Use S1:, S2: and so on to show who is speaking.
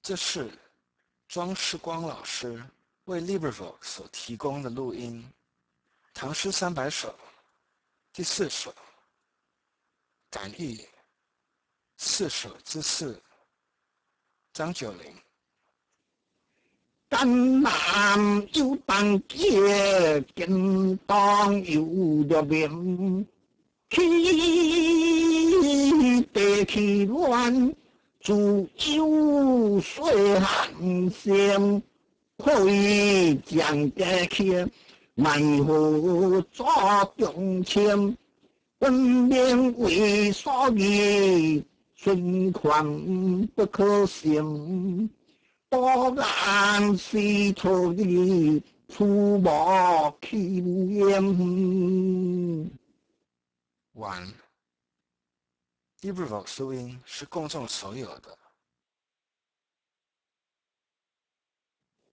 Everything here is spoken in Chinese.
S1: 这是庄世光老师为 LibriVox 所提供的录音，《唐诗300首》第4首，感意4首之4，张九龄。
S2: 江南有当街，京东有着名。去地去乱，自有水寒鲜。可以将家去，万户做中签。本命为所疑，存款不可信。多难是错意，出没去烟。
S1: 完。LibriVox 录音是公众所有的，